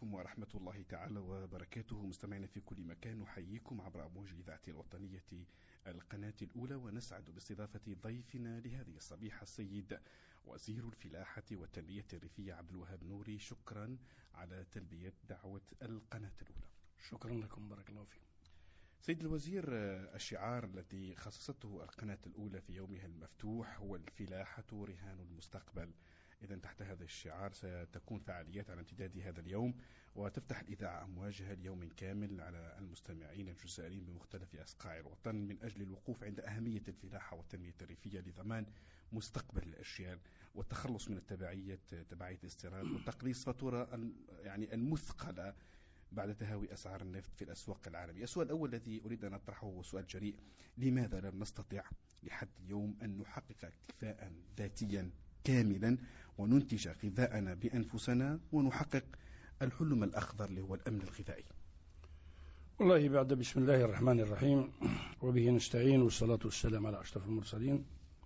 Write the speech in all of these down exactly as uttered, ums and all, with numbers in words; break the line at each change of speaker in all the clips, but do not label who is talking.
عليكم ورحمة الله تعالى وبركاته. مستمعينا في كل مكان، نحييكم عبر أمواج الإذاعة الوطنية القناة الأولى، ونسعد باستضافة ضيفنا لهذه الصبيحة السيد وزير الفلاحة والتنمية الريفية عبد الوهاب نوري. شكرا على تلبية دعوة القناة الأولى.
شكرا لكم، بارك الله فيكم.
سيد الوزير، الشعار الذي خصصته القناة الأولى في يومها المفتوح هو الفلاحة رهان المستقبل. إذا تحت هذا الشعار ستكون فعاليات على امتداد هذا اليوم، وتفتح الإذاعة أمواجها ليوم كامل على المستمعين الجزائريين بمختلف أصقاع الوطن من أجل الوقوف عند أهمية الفلاحة والتنمية الريفية لضمان مستقبل الأشياء والتخلص من التبعية تبعية الاستيراد وتقليص فاتورة يعني المثقلة بعد تهاوي أسعار النفط في الأسواق العالمية. السؤال الأول الذي أريد أن أطرحه هو سؤال جريء: لماذا لم نستطع لحد اليوم أن نحقق اكتفاء ذاتيا كاملا وننتج غذاءنا بأنفسنا ونحقق الحلم الأخضر اللي هو الأمن الغذائي؟
والله بعد بسم الله الرحمن الرحيم وبه نستعين، والصلاة والسلام على أشرف المرسلين.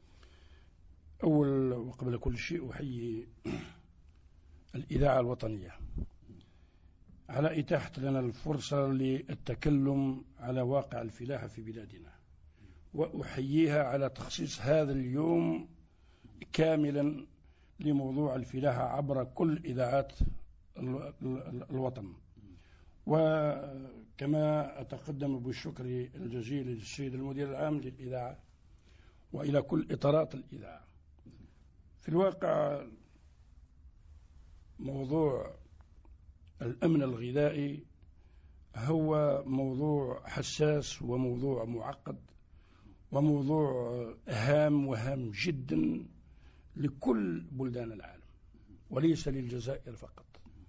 أول وقبل كل شيء أحيي الإذاعة الوطنية على إتاحة لنا الفرصة للتكلم على واقع الفلاحة في بلادنا، وأحييها على تخصيص هذا اليوم كاملا لموضوع الفلاحة عبر كل إذاعات الوطن. وكما أتقدم بالشكر الجزيل للسيد المدير العام للإذاعة وإلى كل إطارات الإذاعة. في الواقع موضوع الأمن الغذائي هو موضوع حساس وموضوع معقد وموضوع هام وهام جدا لكل بلدان العالم وليس للجزائر فقط.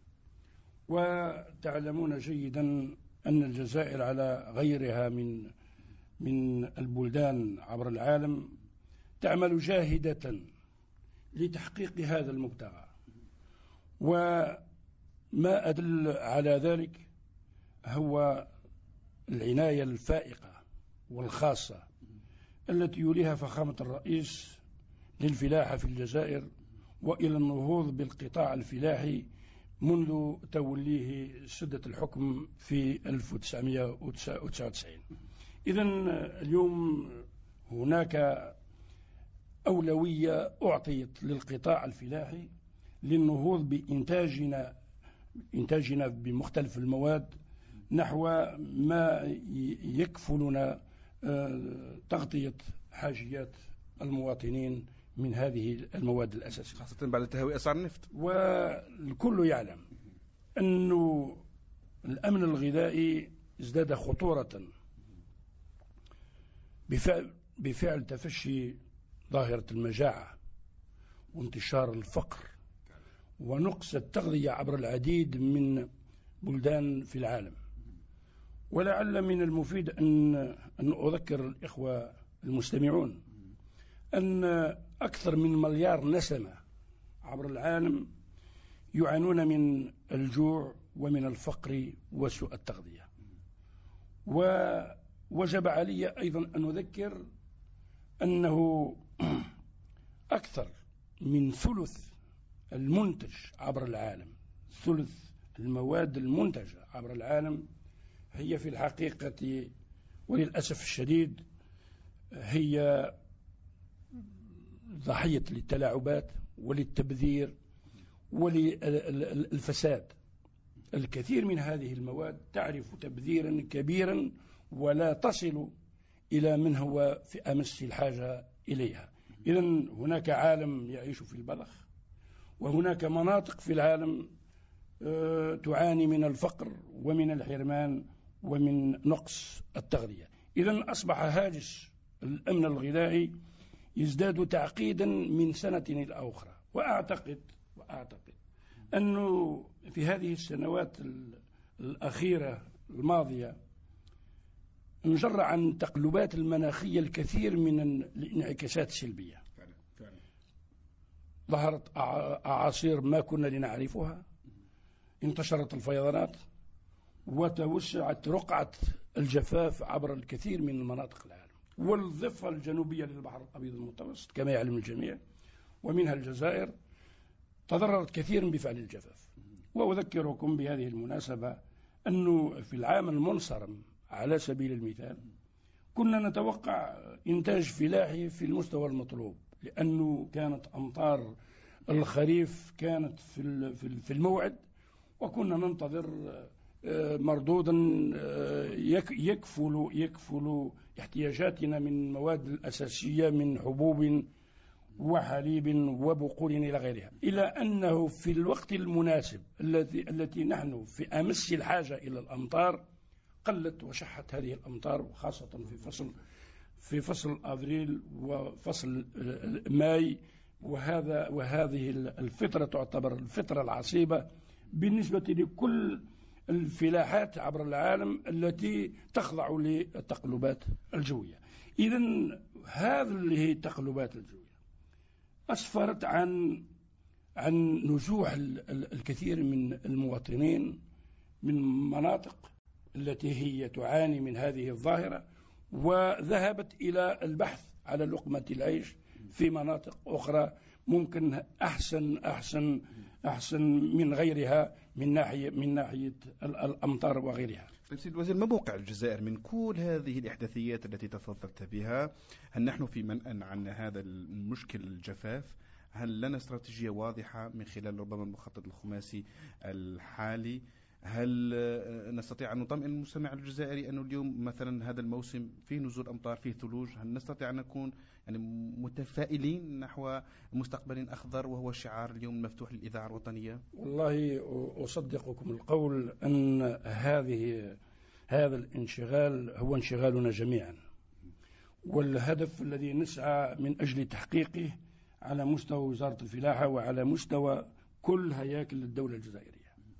وتعلمون جيدا أن الجزائر على غيرها من من البلدان عبر العالم تعمل جاهدة لتحقيق هذا المبتغى، وما أدل على ذلك هو العناية الفائقة والخاصة التي يوليها فخامة الرئيس للفلاحة في الجزائر وإلى النهوض بالقطاع الفلاحي منذ توليه سدة الحكم في ألف وتسعمئة وتسعة وتسعين. إذن اليوم هناك أولوية أعطيت للقطاع الفلاحي للنهوض بإنتاجنا إنتاجنا بمختلف المواد نحو ما يكفلنا تغطية حاجيات المواطنين من هذه المواد الأساسية،
خاصة بعد تهاوي أسعار النفط.
والكل يعلم أن الأمن الغذائي ازداد خطورة بفعل, بفعل تفشي ظاهرة المجاعة وانتشار الفقر ونقص التغذية عبر العديد من بلدان في العالم. ولعل من المفيد أن, أن أذكر الإخوة المستمعون أن أكثر من مليار نسمة عبر العالم يعانون من الجوع ومن الفقر وسوء التغذية. ووجب علي أيضا أن أذكر أنه أكثر من ثلث المنتج عبر العالم، ثلث المواد المنتجة عبر العالم هي في الحقيقة وللأسف الشديد هي ضحية للتلاعبات وللتبذير وللفساد. الكثير من هذه المواد تعرف تبذيرا كبيرا ولا تصل إلى من هو في أمس الحاجة إليها. إذن هناك عالم يعيش في البذخ، وهناك مناطق في العالم تعاني من الفقر ومن الحرمان ومن نقص التغذية. إذن أصبح هاجس الأمن الغذائي يزداد تعقيدا من سنة إلى أخرى. وأعتقد وأعتقد أنه في هذه السنوات الأخيرة الماضية انجر عن التقلبات المناخية الكثير من الانعكاسات السلبية. ظهرت أعاصير ما كنا لنعرفها، انتشرت الفيضانات، وتوسعت رقعة الجفاف عبر الكثير من المناطق العالم، والضفة الجنوبية للبحر الأبيض المتوسط كما يعلم الجميع ومنها الجزائر تضررت كثيرا بفعل الجفاف. وأذكركم بهذه المناسبة أنه في العام المنصرم على سبيل المثال كنا نتوقع إنتاج فلاحي في المستوى المطلوب، لأنه كانت أمطار الخريف كانت في الموعد، وكنا ننتظر مردودا يكفل يكفل احتياجاتنا من المواد الأساسية من حبوب وحليب وبقول إلى غيرها، إلى أنه في الوقت المناسب الذي التي نحن في أمس الحاجة إلى الأمطار قلت وشحت هذه الأمطار، وخاصة في فصل في فصل أبريل وفصل ماي، وهذا وهذه الفترة تعتبر الفترة العصيبة بالنسبة لكل الفلاحات عبر العالم التي تخضع للتقلبات الجوية. إذن هذه التقلبات الجوية أسفرت عن عن نزوح الكثير من المواطنين من مناطق التي هي تعاني من هذه الظاهرة، وذهبت إلى البحث على لقمة العيش في مناطق أخرى ممكن أحسن أحسن أحسن من غيرها من ناحية من ناحية الأمطار وغيرها.
طيب سيد الوزير، ما موقع الجزائر من كل هذه الإحداثيات التي تفضلت بها؟ هل نحن في منأى عن هذا المشكل الجفاف؟ هل لنا استراتيجية واضحة من خلال ربما المخطط الخماسي الحالي؟ هل نستطيع أن نطمئن المستمع الجزائري أنه اليوم مثلا هذا الموسم فيه نزول أمطار فيه ثلوج؟ هل نستطيع أن نكون يعني متفائلين نحو مستقبل أخضر وهو شعار اليوم المفتوح للإذاعة الوطنية؟
والله أصدقكم القول أن هذه هذا الانشغال هو انشغالنا جميعا، والهدف الذي نسعى من أجل تحقيقه على مستوى وزارة الفلاحة وعلى مستوى كل هياكل الدولة الجزائرية.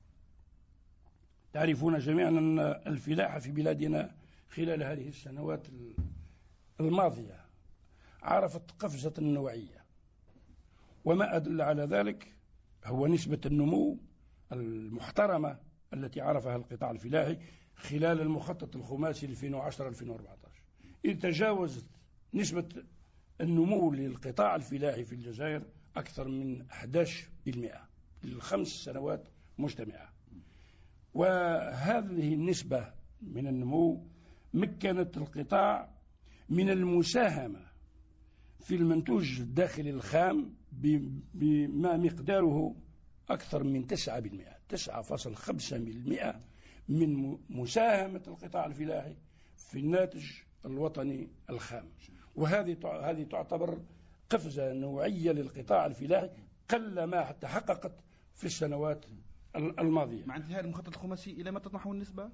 تعرفون جميعا أن الفلاحة في بلادنا خلال هذه السنوات الماضية عرفت قفزة نوعية، وما أدل على ذلك هو نسبة النمو المحترمة التي عرفها القطاع الفلاحي خلال المخطط الخماسي ألفين وعشرة ألفين وأربعة عشر، إذ تجاوزت نسبة النمو للقطاع الفلاحي في الجزائر أكثر من أحد عشر بالمئة للخمس سنوات مجتمعة. وهذه النسبة من النمو مكنت القطاع من المساهمة في المنتوج الداخلي الخام بما مقداره أكثر من تسعة بالمئة تسعة فاصلة خمسة بالمئة من مساهمة القطاع الفلاحي في الناتج الوطني الخام. وهذه هذه تعتبر قفزة نوعية للقطاع الفلاحي قل ما تحققت في السنوات الماضية.
مع انتهاء المخطط الخماسي إلى ما تطمحون النسبة؟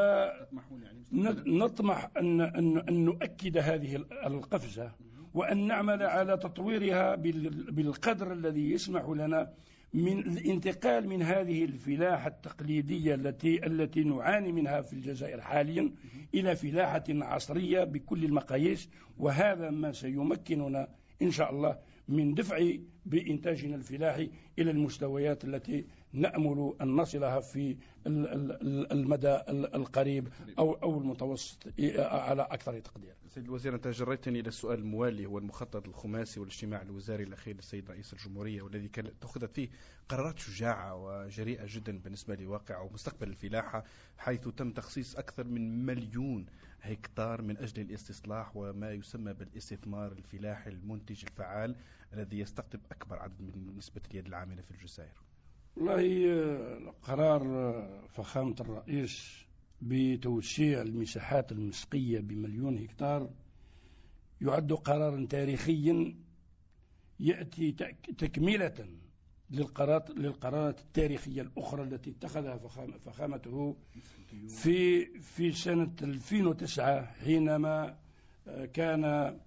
ونطمح أن, أن, أن نؤكد هذه القفزة وأن نعمل على تطويرها بالقدر الذي يسمح لنا من الانتقال من هذه الفلاحة التقليدية التي التي نعاني منها في الجزائر حاليا إلى فلاحة عصرية بكل المقاييس، وهذا ما سيمكننا إن شاء الله من دفع بإنتاجنا الفلاحي إلى المستويات التي نأمل أن نصلها في المدى القريب أو أو المتوسط على أكثر تقدير.
سيد الوزير، أنت جريتني إلى السؤال الموالي، هو المخطط الخماسي والاجتماع الوزاري الأخير للسيد رئيس الجمهورية، والذي اتخذت فيه قرارات شجاعة وجريئة جدا بالنسبة لواقع ومستقبل الفلاحة، حيث تم تخصيص أكثر من مليون هكتار من أجل الاستصلاح وما يسمى بالاستثمار الفلاحي المنتج الفعال الذي يستقطب أكبر عدد من نسبة اليد العاملة في الجزائر.
والله قرار فخامة الرئيس بتوسيع المساحات المسقية بمليون هكتار يعد قرارا تاريخيا يأتي تكملة للقرارات للقرارات التاريخية الأخرى التي اتخذها فخامته في في سنة ألفين وتسعة حينما كان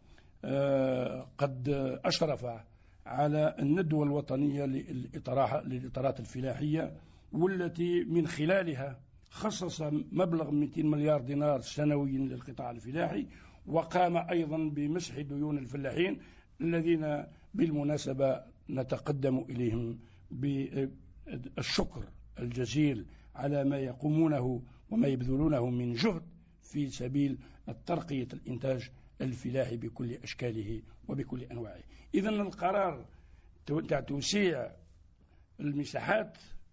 قد أشرف على الندوة الوطنية للإطارات الفلاحية، والتي من خلالها خصص مبلغ مئتين مليار دينار سنويا للقطاع الفلاحي، وقام أيضا بمسح ديون الفلاحين الذين بالمناسبة نتقدم إليهم بالشكر الجزيل على ما يقومونه وما يبذلونه من جهد في سبيل الترقية الإنتاج الفلاحي بكل أشكاله وبكل أنواعه. إذن القرار تاع توسيع المساحات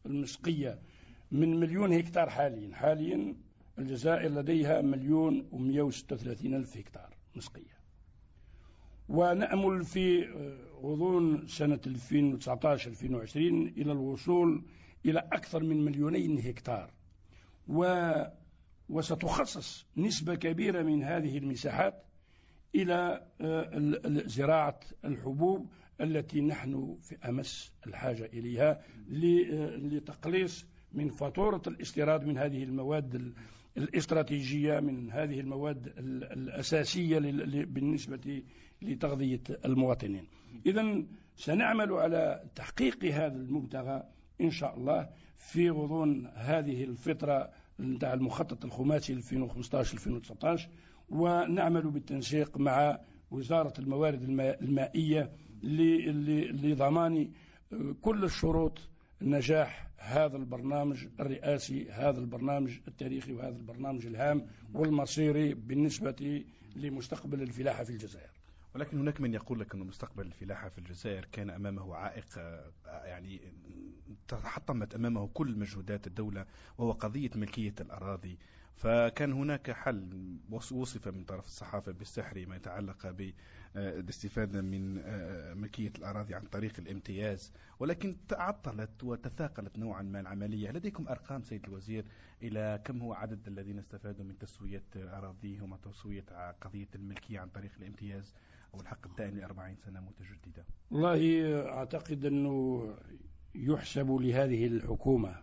المسقية من مليون هكتار حاليا حاليا الجزائر لديها مليون ومئة وستة وثلاثين ألف هكتار مسقية، ونأمل في غضون سنة ألفين وتسعة عشر ألفين وعشرين إلى الوصول إلى أكثر من مليونين هكتار، و وستخصص نسبة كبيرة من هذه المساحات إلى زراعة الحبوب التي نحن في أمس الحاجة إليها لتقليص من فاتورة الاستيراد من هذه المواد الاستراتيجية، من هذه المواد الأساسية بالنسبة لتغذية المواطنين. إذن سنعمل على تحقيق هذا المبتغى إن شاء الله في غضون هذه الفترة نتاع المخطط الخماسي ألفين وخمسة عشر ألفين وتسعة عشر، ونعمل بالتنسيق مع وزارة الموارد المائية لضمان كل الشروط نجاح هذا البرنامج الرئاسي، هذا البرنامج التاريخي، وهذا البرنامج الهام والمصيري بالنسبة لمستقبل الفلاحة في الجزائر.
ولكن هناك من يقول لك أن مستقبل الفلاحة في الجزائر كان أمامه عائق، يعني تحطمت أمامه كل مجهودات الدولة، وهو قضية ملكية الأراضي. فكان هناك حل وصف من طرف الصحافة بالسحر ما يتعلق بالاستفادة من ملكية الأراضي عن طريق الامتياز، ولكن تعطلت وتثاقلت نوعا ما العملية. لديكم أرقام سيد الوزير إلى كم هو عدد الذين استفادوا من تسوية أراضيهم وتسوية قضية الملكية عن طريق الامتياز أو الحق الدائم لأربعين سنة متجددة؟
والله أعتقد أنه يحسب لهذه الحكومة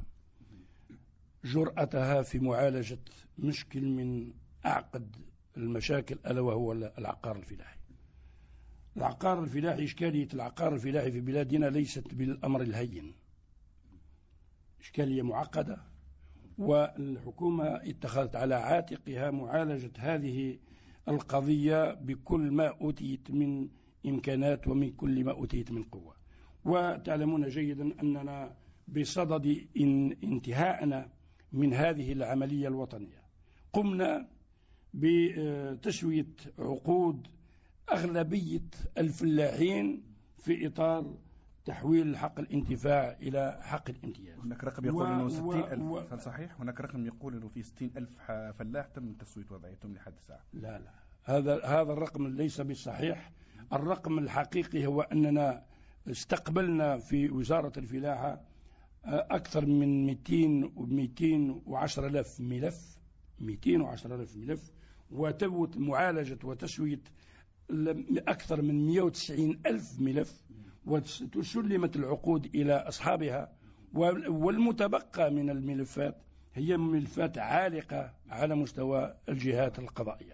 جرأتها في معالجة مشكل من أعقد المشاكل، ألا وهو العقار الفلاحي. العقار الفلاحي، إشكالية العقار الفلاحي في بلادنا ليست بالأمر الهين، إشكالية معقدة، والحكومة اتخذت على عاتقها معالجة هذه القضية بكل ما أوتيت من إمكانات ومن كل ما أوتيت من قوة. وتعلمون جيدا أننا بصدد انتهائنا من هذه العملية الوطنية قمنا بتسوية عقود أغلبية الفلاحين في إطار تحويل حق الانتفاع إلى حق الامتياز.
هناك رقم يقول و... أنه ستين ألف و... هل صحيح؟ هناك رقم يقول أنه في ستين ألف فلاح تم تسوية وضعيتهم لحد الساعة.
لا لا، هذا هذا الرقم ليس بالصحيح. الرقم الحقيقي هو أننا استقبلنا في وزارة الفلاحة أكثر من مئتين وعشرة آلاف ملف مئتين وعشرة آلاف ملف، وتمت معالجة وتسوية أكثر من مئة وتسعين ألف ملف، وتسلمت العقود إلى أصحابها. والمتبقى من الملفات هي ملفات عالقة على مستوى الجهات القضائية،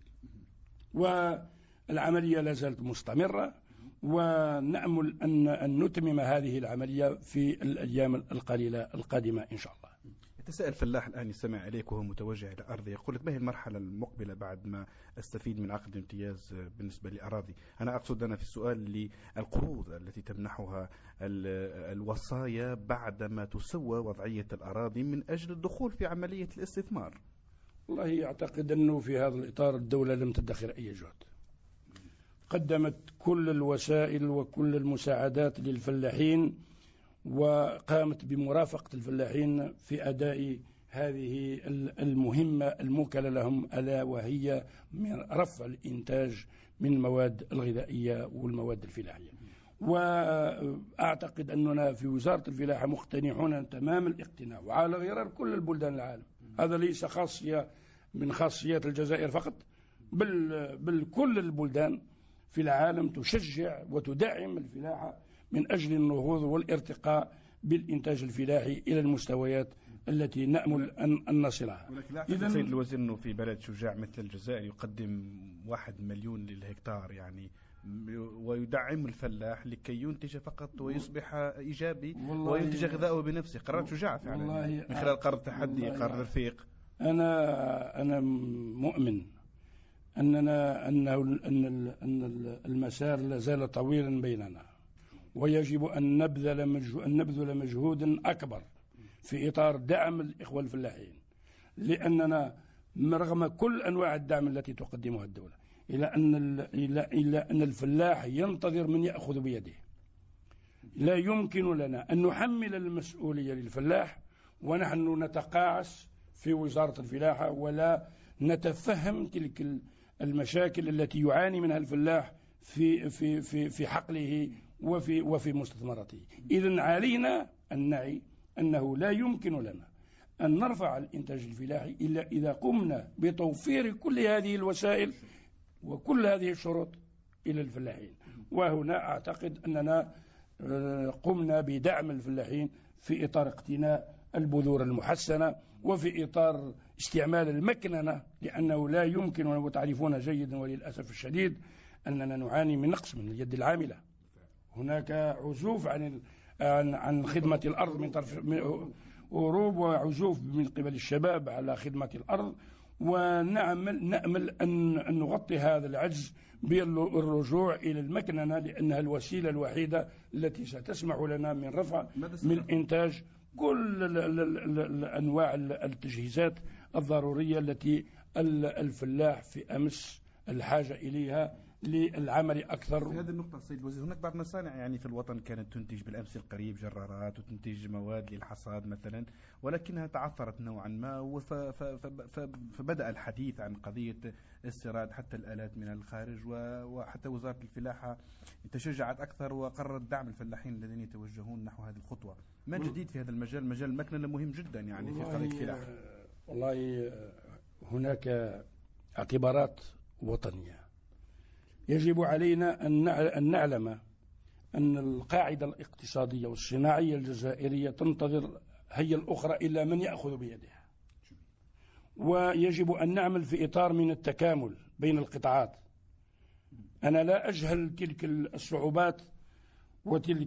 والعملية لا زالت مستمرة، ونأمل أن أن نتمم هذه العملية في الأيام القليلة القادمة إن شاء الله.
يتساءل فلاح الآن يستمع إليك وهو متوجه إلى أرضه، يقول لك ما هي المرحلة المقبلة بعد ما أستفيد من عقد الامتياز بالنسبة لأراضي؟ أنا أقصد أنا في السؤال للقروض التي تمنحها الوصايا بعد ما تسوى وضعية الأراضي من أجل الدخول في عملية الاستثمار.
والله أعتقد أنه في هذا الإطار الدولة لم تدخر أي جهد، قدمت كل الوسائل وكل المساعدات للفلاحين، وقامت بمرافقة الفلاحين في أداء هذه المهمة الموكلة لهم، ألا وهي من رفع الإنتاج من المواد الغذائية والمواد الفلاحية. وأعتقد أننا في وزارة الفلاحة مقتنعون تمام الاقتناع، وعلى غرار كل البلدان العالم. هذا ليس خاصية من خاصيات الجزائر فقط، بل, بل كل البلدان في العالم تشجع وتدعم الفلاحة من أجل النهوض والارتقاء بالإنتاج الفلاحي إلى المستويات التي نأمل أن, أن نصلها.
إذن سيد الوزير أنه في بلد شجاع مثل الجزائر يقدم واحد مليون للهكتار يعني، ويدعم الفلاح لكي ينتج فقط ويصبح إيجابي وينتج غذاءه بنفسه. قرار شجاع فعلا من خلال قرار التحدي، قرار الرفيق.
أنا أنا مؤمن أننا أنه أن أن المسار لا زال طويلا بيننا، ويجب أن نبذل أن نبذل مجهود أكبر في إطار دعم الإخوة الفلاحين، لأننا رغم كل أنواع الدعم التي تقدمها الدولة إلى أن إلى إلى أن الفلاح ينتظر من يأخذ بيده. لا يمكن لنا أن نحمل المسؤولية للفلاح ونحن نتقاعس في وزارة الفلاحة ولا نتفهم تلك المشاكل التي يعاني منها الفلاح في في في في حقله وفي وفي مستثمراته. إذن علينا أن نعي أنه لا يمكن لنا أن نرفع الإنتاج الفلاحي إلا إذا قمنا بتوفير كل هذه الوسائل وكل هذه الشروط إلى الفلاحين. وهنا أعتقد أننا قمنا بدعم الفلاحين في إطار اقتناء البذور المحسنة وفي إطار استعمال المكننة، لأنه لا يمكن، وتعرفون جيدا وللأسف الشديد أننا نعاني من نقص من اليد العاملة. هناك عزوف عن عن عن خدمة الأرض من طرف هروب وعزوف من قبل الشباب على خدمة الأرض، ونعمل نأمل أن أن نغطي هذا العجز بالرجوع إلى المكننة، لأنها الوسيلة الوحيدة التي ستسمح لنا من رفع من إنتاج كل أنواع التجهيزات الضرورية التي الفلاح في أمس الحاجة إليها للعمل أكثر.
في هذه النقطة السيد الوزير، هناك بعض المصانع يعني في الوطن كانت تنتج بالأمس القريب جرارات وتنتج مواد للحصاد مثلا، ولكنها تعثرت نوعا ما، فبدأ الحديث عن قضية استيراد حتى الآلات من الخارج، وحتى وزارة الفلاحة تشجعت أكثر وقررت دعم الفلاحين الذين يتوجهون نحو هذه الخطوة. ما الجديد في هذا المجال؟ مجال المكننة مهم جدا يعني في قضية الفلاحة.
والله هناك اعتبارات وطنية يجب علينا أن نعلم أن القاعدة الاقتصادية والصناعية الجزائرية تنتظر هي الأخرى إلا من يأخذ بيدها، ويجب أن نعمل في إطار من التكامل بين القطاعات. أنا لا أجهل تلك الصعوبات وتلك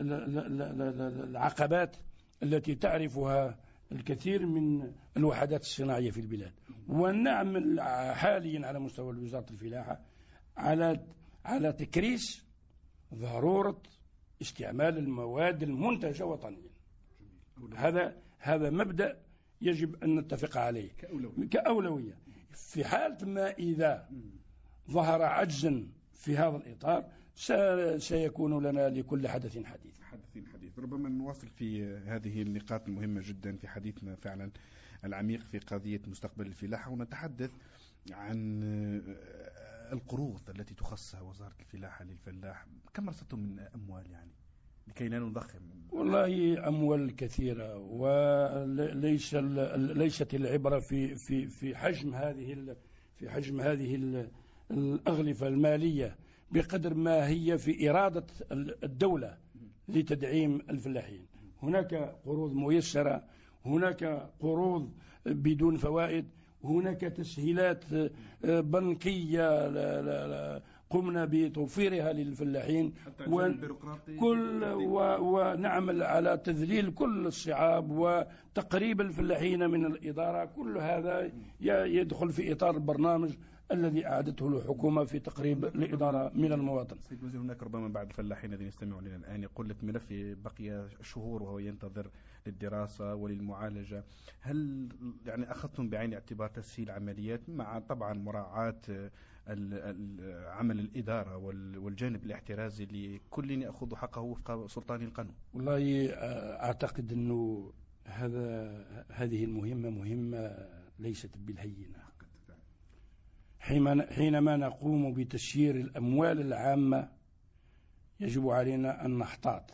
العقبات التي تعرفها الكثير من الوحدات الصناعية في البلاد، ونعمل حاليا على مستوى وزارة الفلاحة على على تكريس ضرورة استعمال المواد المنتجة وطنيا. هذا هذا مبدأ يجب أن نتفق عليه كأولوية. كأولوية في حالة ما إذا ظهر عجزا في هذا الإطار سيكون لنا لكل حدث حديث.
حدث حديث ربما نواصل في هذه النقاط المهمة جدا في حديثنا فعلا العميق في قضية مستقبل الفلاحة، ونتحدث عن القروض التي تخصصها وزارة الفلاحة للفلاح. كم رصدتم من أموال يعني لكي لا نضخم؟
والله أموال كثيرة، وليس ليست العبرة في في في حجم هذه في حجم هذه الأغلفة المالية بقدر ما هي في إرادة الدولة لتدعيم الفلاحين. هناك قروض ميسرة، هناك قروض بدون فوائد، هناك تسهيلات بنكية قمنا بتوفيرها للفلاحين، وكل ونعمل على تذليل كل الصعاب وتقريب الفلاحين من الإدارة. كل هذا يدخل في إطار البرنامج الذي أعدته الحكومة في تقريب الإدارة من المواطن.
سيد الوزير، هناك ربما بعض الفلاحين الذين يستمعون لنا الآن يقول لك ملف بقي شهور وهو ينتظر للدراسة وللمعالجة. هل يعني أخذتم بعين الاعتبار تسهيل عمليات مع طبعا مراعاة عمل الإدارة والجانب الاحترازي لكل يأخذ حقه وفق سلطان القانون؟
والله أعتقد أنه هذا هذه المهمة مهمة ليست بالهينة. حينما نقوم بتسيير الأموال العامة يجب علينا أن نحتاط.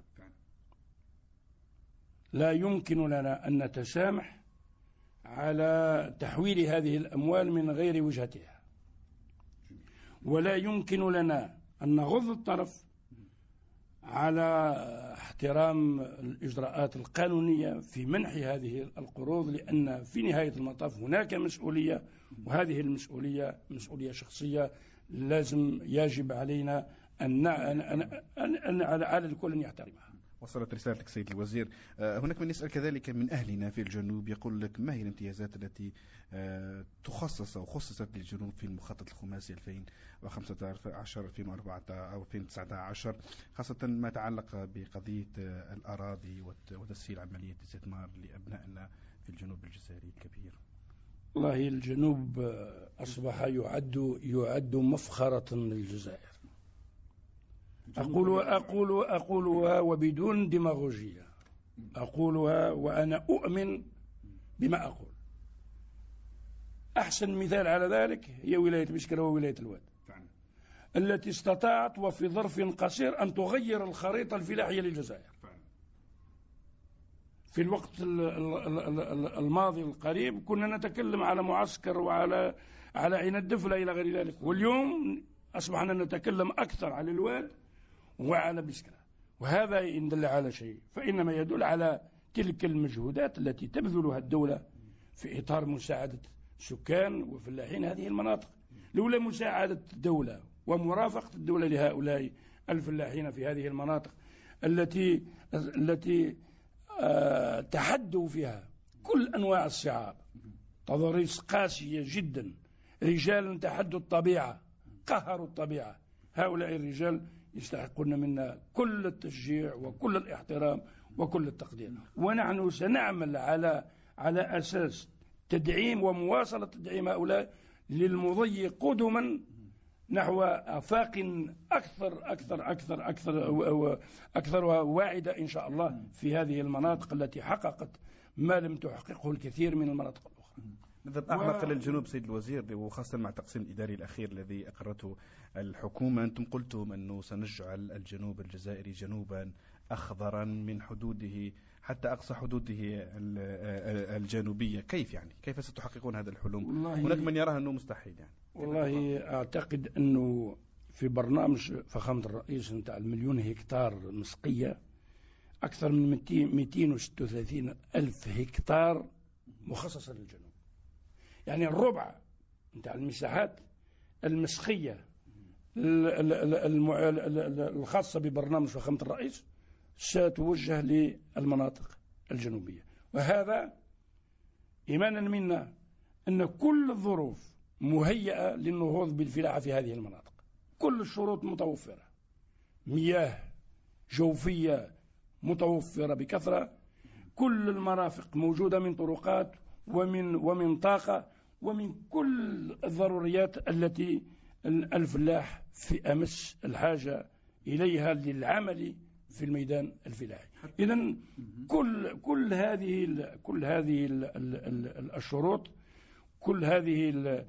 لا يمكن لنا أن نتسامح على تحويل هذه الأموال من غير وجهتها، ولا يمكن لنا أن نغض الطرف على احترام الإجراءات القانونية في منح هذه القروض، لأن في نهاية المطاف هناك مسؤولية، وهذه المسؤولية مسؤولية شخصية لازم يجب علينا أن, أن, أن, أن على الكل أن يحترمها.
وصلت رسالتك سيد الوزير. هناك من يسأل كذلك من أهلنا في الجنوب، يقول لك ما هي الامتيازات التي تخصص أو خصصت للجنوب في المخطط الخماسي ألفين وخمسة عشر ألفين وأربعة عشر أو ألفين وتسعة عشر، خاصة ما يتعلق بقضية الأراضي وتسهيل عملية الاستثمار لأبنائنا في الجنوب الجزائري الكبير؟
والله الجنوب أصبح يعد يعد مفخرة للجزائر. أقول أقول أقولها وبدون ديماغوجية، أقولها وأنا أؤمن بما أقول. أحسن مثال على ذلك هي ولاية بشكرة وولاية الواد التي استطاعت وفي ظرف قصير أن تغير الخريطة الفلاحية للجزائر. في الوقت الماضي القريب كنا نتكلم على معسكر وعلى على عين الدفلة إلى غير ذلك، واليوم أصبحنا نتكلم أكثر على الواد وعلى بشكرة، وهذا إن دل على شيء فإنما يدل على تلك المجهودات التي تبذلها الدولة في إطار مساعدة سكان وفلاحين هذه المناطق. لولا مساعدة الدولة ومرافقة الدولة لهؤلاء الفلاحين في هذه المناطق التي التي أه تحدوا فيها كل أنواع الصعاب، تضاريس قاسية جدا، رجال تحدوا الطبيعة قهروا الطبيعة، هؤلاء الرجال يستحقون منا كل التشجيع وكل الاحترام وكل التقدير، ونحن سنعمل على على أساس تدعيم ومواصلة تدعيم هؤلاء للمضي قدما نحو آفاق أكثر أكثر أكثر أكثر أكثرها واعدة إن شاء الله في هذه المناطق التي حققت ما لم تحققه الكثير من المناطق الأخرى.
نذهب أعمق للجنوب سيد الوزير، وخاصة مع التقسيم الإداري الأخير الذي أقرته الحكومة. أنتم قلتم أنه سنجعل الجنوب الجزائري جنوبا أخضرا من حدوده حتى أقصى حدوده الجنوبية. كيف يعني؟ كيف ستحققون هذا الحلم؟ هناك من يراها أنه مستحيل يعني.
والله أعتقد أنه في برنامج فخامة الرئيس نتاع المليون هكتار مسقية أكثر من مئتين وستة وثلاثين ألف هكتار مخصصة للجنوب، يعني الربع نتاع المساحات المسقية الخاصة ببرنامج فخامة الرئيس ستوجه للمناطق الجنوبية، وهذا إيمانا منا أن كل الظروف مهيئة للنهوض بالفلاحة في هذه المناطق، كل الشروط متوفرة، مياه جوفية متوفرة بكثرة، كل المرافق موجودة من طرقات ومن ومن طاقة ومن كل الضروريات التي الفلاح في أمس الحاجة إليها للعمل في الميدان الفلاحي. إذن كل كل هذه كل هذه الشروط كل هذه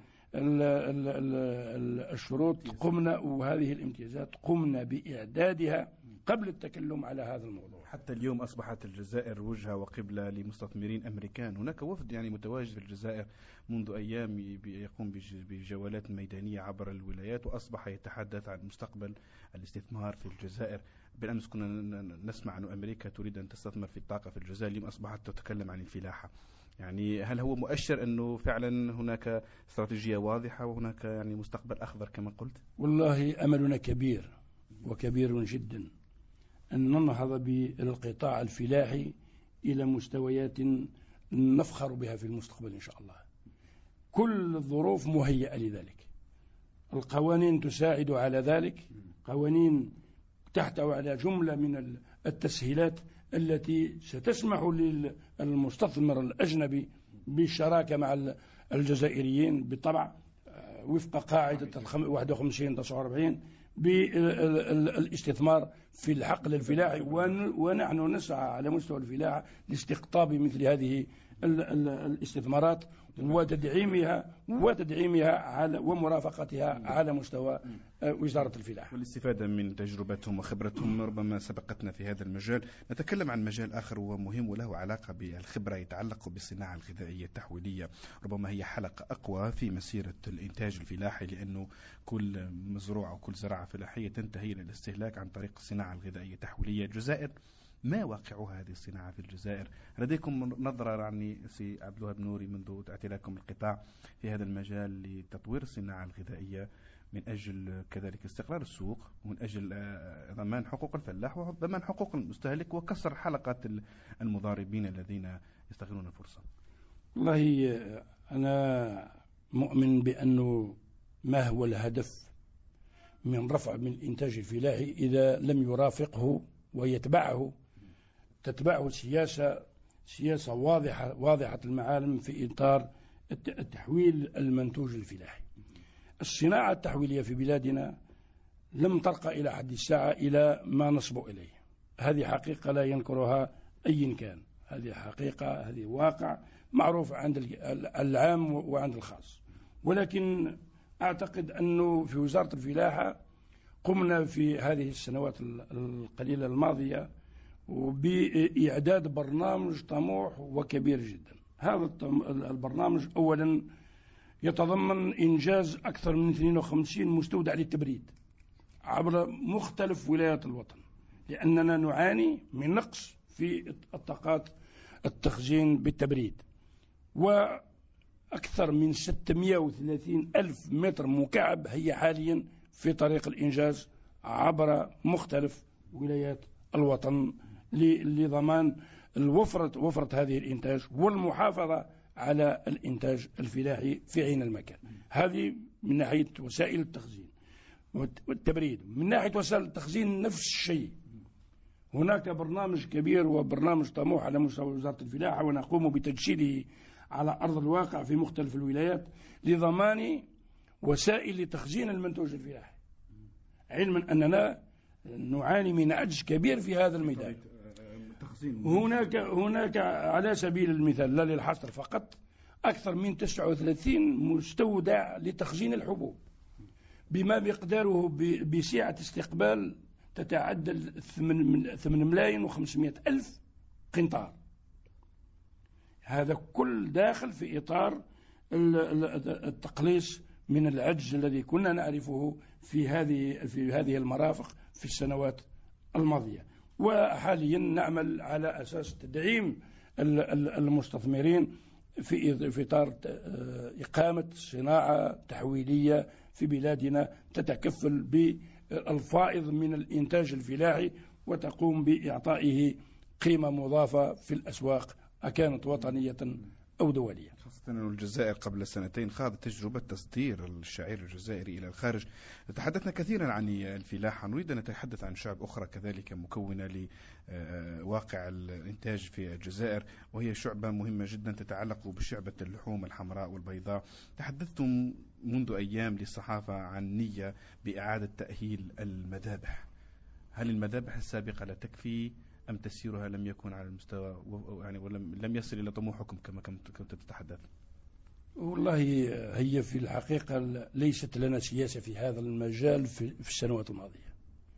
الشروط قمنا وهذه الامتيازات قمنا بإعدادها قبل التكلم على هذا الموضوع.
حتى اليوم أصبحت الجزائر وجهة وقبلة لمستثمرين أمريكان. هناك وفد يعني متواجد في الجزائر منذ أيام يقوم بجولات ميدانية عبر الولايات، وأصبح يتحدث عن مستقبل الاستثمار في الجزائر. بالأمس كنا نسمع أن أمريكا تريد أن تستثمر في الطاقة في الجزائر، اليوم أصبحت تتكلم عن الفلاحة. يعني هل هو مؤشر أنه فعلا هناك استراتيجية واضحة وهناك يعني مستقبل أخضر كما قلت؟
والله أملنا كبير وكبير جدا أن ننهض بالقطاع الفلاحي إلى مستويات نفخر بها في المستقبل إن شاء الله. كل الظروف مهيئة لذلك، القوانين تساعد على ذلك، قوانين تحتوي على جملة من التسهيلات التي ستسمح للمستثمر الأجنبي بالشراكة مع الجزائريين بالطبع وفق قاعدة واحد وخمسين تسعة وأربعين بالاستثمار في الحقل الفلاحي، ونحن نسعى على مستوى الفلاحة لاستقطاب مثل هذه الاستثمارات وتدعيمها وتدعيمها على ومرافقتها على مستوى وزارة الفلاحة
والاستفادة من تجربتهم وخبرتهم ربما سبقتنا في هذا المجال. نتكلم عن مجال آخر ومهم وله علاقة بالخبرة، يتعلق بالصناعة الغذائية التحويلية. ربما هي حلقة أقوى في مسيرة الإنتاج الفلاحي، لأنه كل مزروعة وكل زراعة فلاحية تنتهي إلى الاستهلاك عن طريق الصناعة الغذائية التحويلية. الجزائر ما واقع هذه الصناعة في الجزائر؟ لديكم نظرة عني سي عبد الوهاب نوري منذ اعتلاكم القطاع في هذا المجال لتطوير الصناعة الغذائية من أجل كذلك استقرار السوق ومن أجل ضمان حقوق الفلاح وضمان حقوق المستهلك وكسر حلقة المضاربين الذين يستغلون الفرصة؟
والله أنا مؤمن بأنه ما هو الهدف من رفع من الإنتاج الفلاحي إذا لم يرافقه ويتبعه تتبعه سياسة سياسة واضحة واضحة المعالم في إطار التحويل المنتوج الفلاحي. الصناعة التحويلية في بلادنا لم ترقى إلى حد الساعة إلى ما نصب إليه. هذه حقيقة لا ينكرها أي كان، هذه حقيقة، هذه واقع معروف عند العام وعند الخاص. ولكن أعتقد أنه في وزارة الفلاحة قمنا في هذه السنوات القليلة الماضية بإعداد برنامج طموح وكبير جدا. هذا البرنامج أولا يتضمن إنجاز أكثر من اثنين وخمسين مستودع للتبريد عبر مختلف ولايات الوطن، لأننا نعاني من نقص في الطاقات التخزين بالتبريد، وأكثر من ستمئة وثلاثين ألف متر مكعب هي حاليا في طريق الإنجاز عبر مختلف ولايات الوطن لضمان الوفرة وفرة هذه الإنتاج والمحافظة على الإنتاج الفلاحي في عين المكان. هذه من ناحية وسائل التخزين والتبريد. من ناحية وسائل التخزين نفس الشيء، هناك برنامج كبير وبرنامج طموح على مستوى وزارة الفلاحة، ونقوم بتجسيده على أرض الواقع في مختلف الولايات لضمان وسائل تخزين المنتوج الفلاحي، علما أننا نعاني من عجز كبير في هذا الميدان. هناك هناك على سبيل المثال لا للحصر فقط أكثر من تسعة وثلاثين مستودع لتخزين الحبوب بما مقداره بسعة استقبال تتعدى ثمانية ملايين وخمسمائة ألف قنطار. هذا كل داخل في إطار التقليص من العجز الذي كنا نعرفه في هذه في هذه المرافق في السنوات الماضية. وحاليا نعمل على أساس تدعيم المستثمرين في إطار إقامة صناعة تحويلية في بلادنا تتكفل بالفائض من الإنتاج الفلاحي وتقوم بإعطائه قيمة مضافة في الأسواق أكانت وطنية أو دولية.
خاصة أن الجزائر قبل سنتين خاضت تجربة تصدير الشعير الجزائري إلى الخارج. تحدثنا كثيرا عن الفلاحة، نريد أن نتحدث عن شعب أخرى كذلك مكونة لواقع الإنتاج في الجزائر، وهي شعبة مهمة جدا تتعلق بشعبة اللحوم الحمراء والبيضاء. تحدثتم منذ أيام للصحافة عن نية بإعادة تأهيل المذابح. هل المذابح السابقة لا تكفي أم تسييرها لم يكن على المستوى يعني ولم لم يصل إلى طموحكم كما كنت تتحدث؟
والله هي في الحقيقة ليست لنا سياسة في هذا المجال في, في السنوات الماضية.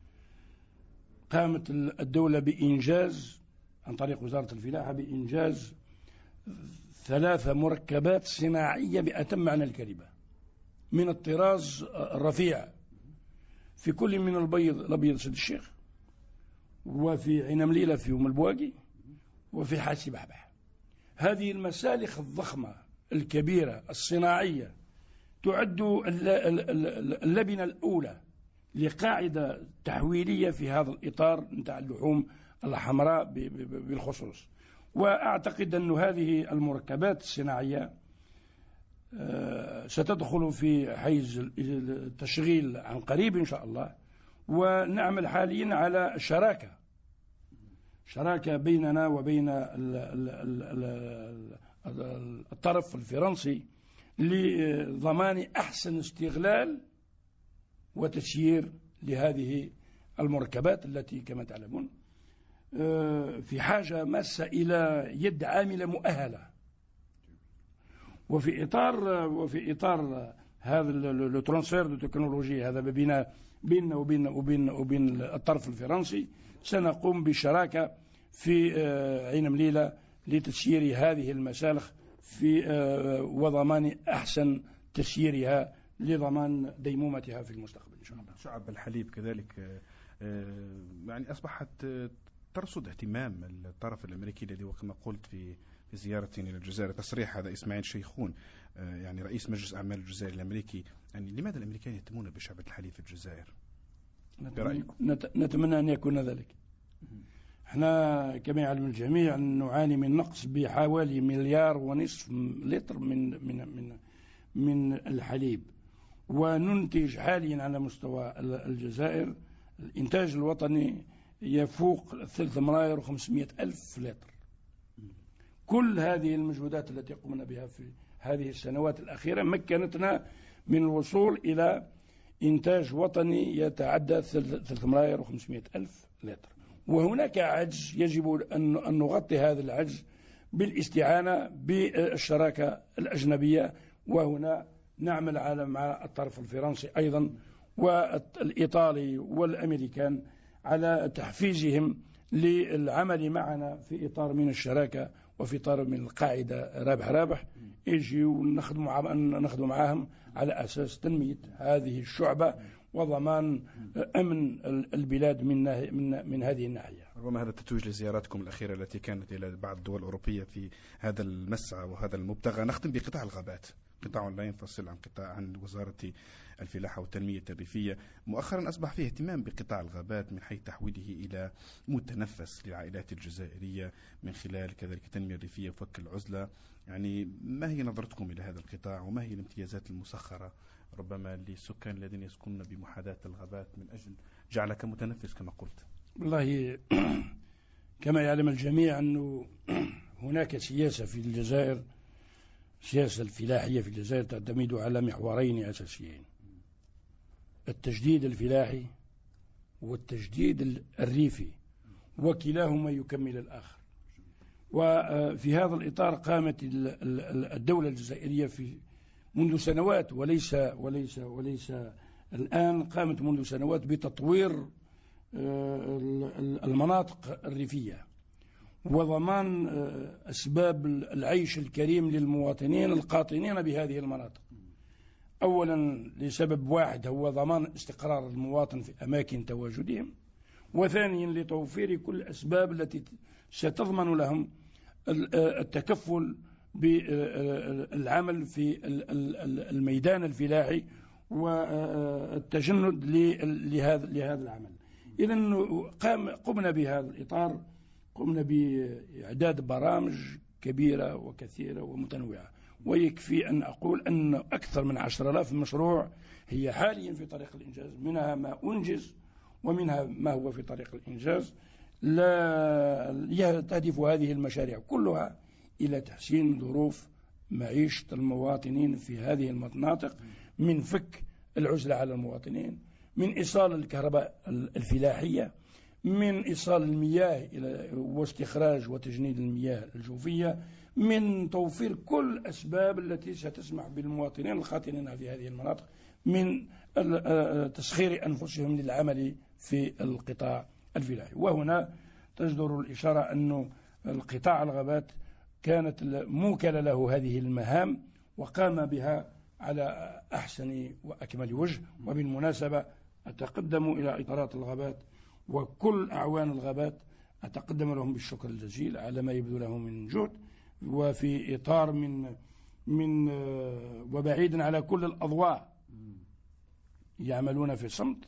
قامت الدولة بإنجاز عن طريق وزارة الفلاحة بإنجاز ثلاثة مركبات صناعية بأتم معنى الكلمة من الطراز الرفيع في كل من البيض الأبيض سيد الشيخ، وفي عين مليلة في أم البواقي، وفي حاسي بحبح. هذه المسالخ الضخمة الكبيرة الصناعية تعد اللبنة الأولى لقاعدة تحويلية في هذا الإطار نتاع اللحوم الحمراء بالخصوص. وأعتقد أن هذه المركبات الصناعية ستدخل في حيز التشغيل عن قريب إن شاء الله. ونعمل حاليا على شراكة شراكة بيننا وبين الطرف الفرنسي لضمان أحسن استغلال وتسيير لهذه المركبات التي كما تعلمون في حاجة ماسة إلى يد عاملة مؤهلة. وفي إطار وفي إطار هذا الترانسفير دو تكنولوجي هذا بين بيننا وبين وبين وبين الطرف الفرنسي سنقوم بشراكة في عين مليلة لتسيير هذه المسالخ في وضمان أحسن تسييرها لضمان ديمومتها في المستقبل إن شاء الله.
شعب الحليب كذلك يعني أصبحت ترصد اهتمام الطرف الأمريكي الذي وكما قلت في في زيارة إلى الجزائر. تصريح هذا إسماعيل شيخون يعني رئيس مجلس أعمال الجزائر الأمريكي، يعني لماذا الأمريكان يهتمون بشعب الحليب في الجزائر؟
نتمنى أن يكون ذلك. احنا كما يعلم الجميع نعاني من نقص بحوالي مليار ونصف لتر من من من من الحليب، وننتج حاليا على مستوى الجزائر الإنتاج الوطني يفوق ثلاثة ملايين وخمسمائة ألف لتر. كل هذه المجهودات التي قمنا بها في هذه السنوات الأخيرة مكنتنا من الوصول إلى إنتاج وطني يتعدى ثلاثة ملاير وخمسمائة ألف لتر. وهناك عجز يجب أن نغطي هذا العجز بالاستعانة بالشراكة الأجنبية، وهنا نعمل على مع الطرف الفرنسي أيضا والإيطالي والأمريكان على تحفيزهم للعمل معنا في إطار من الشراكة وفي إطار من القاعدة رابح رابح، يجي ونخدم معهم على أساس تنمية هذه الشعبة وضمان أمن البلاد من من من هذه الناحية.
ربما هذا تتويج لزياراتكم الأخيرة التي كانت إلى بعض الدول الأوروبية في هذا المسعى وهذا المبتغى. نختم بقطاع الغابات، قطاع لا ينفصل عن قطاع عن وزارة الفلاحة والتنمية الريفية. مؤخرا أصبح فيه اهتمام بقطاع الغابات من حيث تحويله إلى متنفس للعائلات الجزائرية من خلال كذلك التنمية الريفية وفك العزلة. يعني ما هي نظرتكم إلى هذا القطاع وما هي الامتيازات المسخرة ربما للسكان الذين يسكنون بمحاذاة الغابات من أجل جعلك متنفس كما قلت؟
والله كما يعلم الجميع أنه هناك سياسة في الجزائر، السياسة الفلاحية في الجزائر تعتمد على محورين أساسيين: التجديد الفلاحي والتجديد الريفي، وكلاهما يكمل الآخر. وفي هذا الإطار قامت الدولة الجزائرية في منذ سنوات وليس وليس وليس الآن، قامت منذ سنوات بتطوير المناطق الريفية وضمان أسباب العيش الكريم للمواطنين القاطنين بهذه المناطق. أولا لسبب واحد هو ضمان استقرار المواطن في أماكن تواجدهم، وثانيا لتوفير كل الأسباب التي ستضمن لهم التكفل بالعمل في الميدان الفلاحي والتجند لهذا لهذا العمل. إذن قمنا بهذا الإطار، قمنا بإعداد برامج كبيرة وكثيرة ومتنوعة، ويكفي أن أقول أن أكثر من عشرة آلاف مشروع هي حاليا في طريق الإنجاز، منها ما أنجز ومنها ما هو في طريق الإنجاز. لا تهدف هذه المشاريع كلها إلى تحسين ظروف معيشة المواطنين في هذه المناطق، من فك العزلة على المواطنين، من إيصال الكهرباء الفلاحية، من إيصال المياه إلى واستخراج وتجنيد المياه الجوفية، من توفير كل الأسباب التي ستسمح بالمواطنين القاطنين في هذه المناطق من تسخير أنفسهم للعمل في القطاع الفلاحي. وهنا تجدر الإشارة أن القطاع الغابات كانت موكلة له هذه المهام وقام بها على أحسن وأكمل وجه. وبالمناسبة أتقدم إلى إطارات الغابات وكل أعوان الغابات، أتقدم لهم بالشكر الجزيل على ما يبذلهم من جهد، وفي إطار من من وبعيدا على كل الأضواء يعملون في صمت،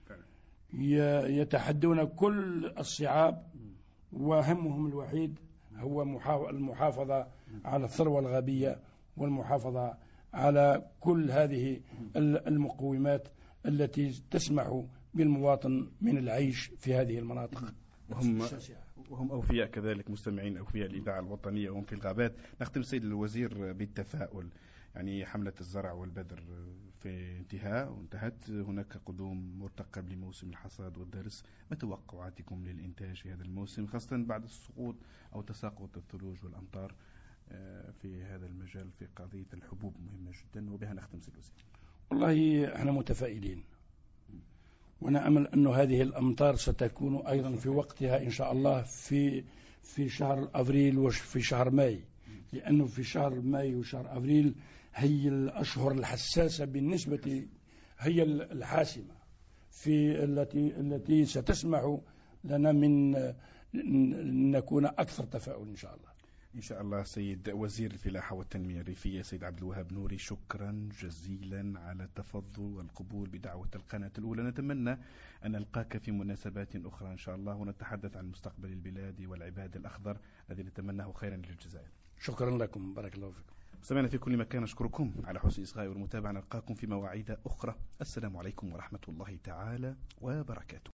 يتحدون كل الصعاب، وهمهم الوحيد هو المحافظة على الثروة الغابية والمحافظة على كل هذه المقومات التي تسمح بالمواطن من العيش في هذه المناطق.
وهم, وهم أوفياء كذلك، مستمعين أوفياء الإذاعة الوطنية وهم في الغابات. نختم سيد الوزير بالتفاؤل، يعني حملة الزرع والبذر في انتهاء وانتهت، هناك قدوم مرتقب لموسم الحصاد والدرس. ما توقعاتكم للإنتاج في هذا الموسم، خاصة بعد السقوط أو تساقط الثلوج والأمطار في هذا المجال في قضية الحبوب مهمة جدا، وبها نختم سيد الوزير؟
والله احنا متفائلين، ونأمل أن هذه الأمطار ستكون أيضا في وقتها إن شاء الله في في شهر أبريل وفي شهر ماي، لأنه في شهر ماي وشهر أبريل هي الأشهر الحساسة بالنسبة، هي الحاسمة في التي التي ستسمح لنا من نكون أكثر تفاؤل إن شاء الله.
إن شاء الله. سيد وزير الفلاحة والتنمية الريفية سيد عبد الوهاب نوري، شكرا جزيلا على التفضل والقبول بدعوة القناة الأولى. نتمنى أن نلقاك في مناسبات أخرى إن شاء الله، ونتحدث عن مستقبل البلاد والعباد الأخضر الذي نتمناه خيرا للجزائر.
شكرا لكم، بارك الله فيكم.
مستمعينا في كل مكان، أشكركم على حسن إصغاء والمتابعة. نلقاكم في مواعيد أخرى. السلام عليكم ورحمة الله تعالى وبركاته.